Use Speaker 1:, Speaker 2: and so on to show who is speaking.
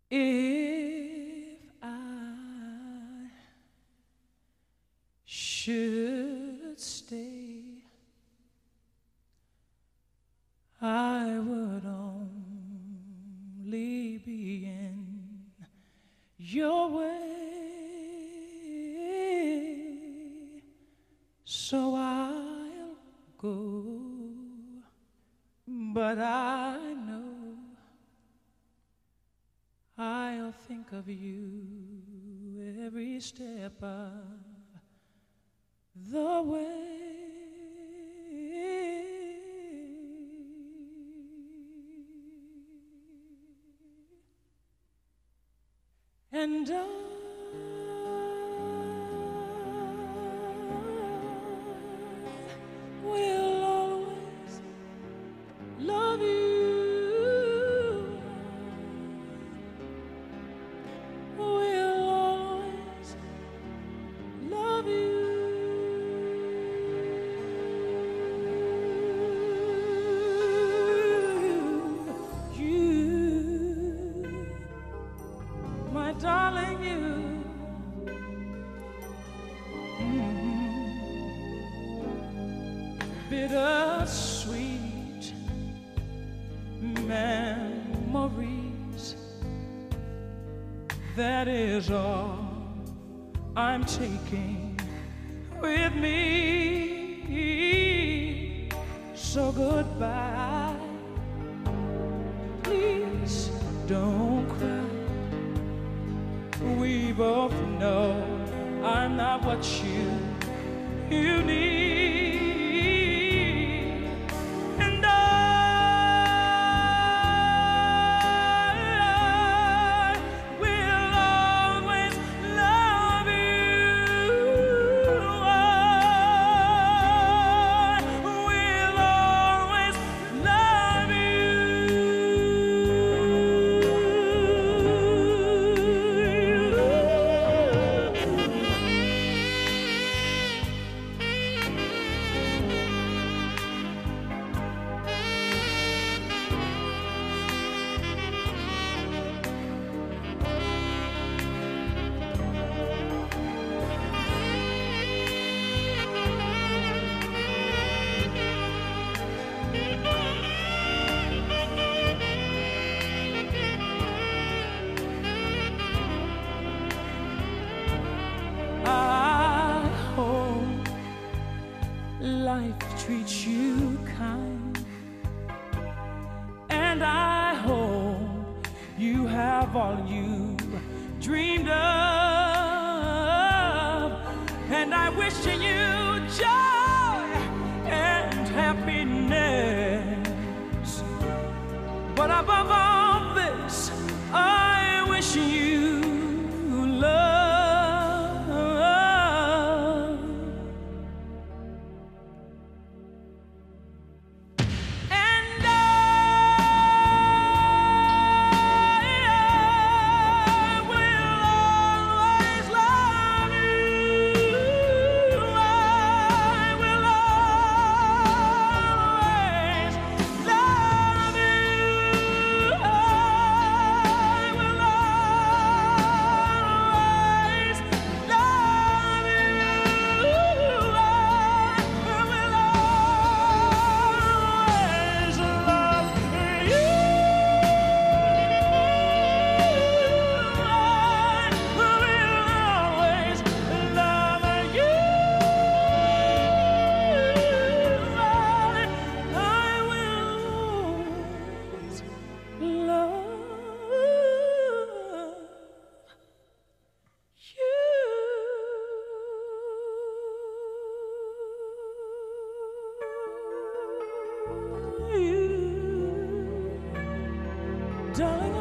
Speaker 1: If I should stay, I would only be in your way, so I'll go, but I know I'll think of you every step of the way. And I will always love you. Will always love you. My darling, you. Bittersweet memories. That is all I'm taking with me. So goodbye. Please don't cry. We both know I'm not what you need. And I will always love you. I will always love life treats you kind, and I hope you have all you dreamed of, and I wish you joy and happiness, but above all this I wish you love. Darling,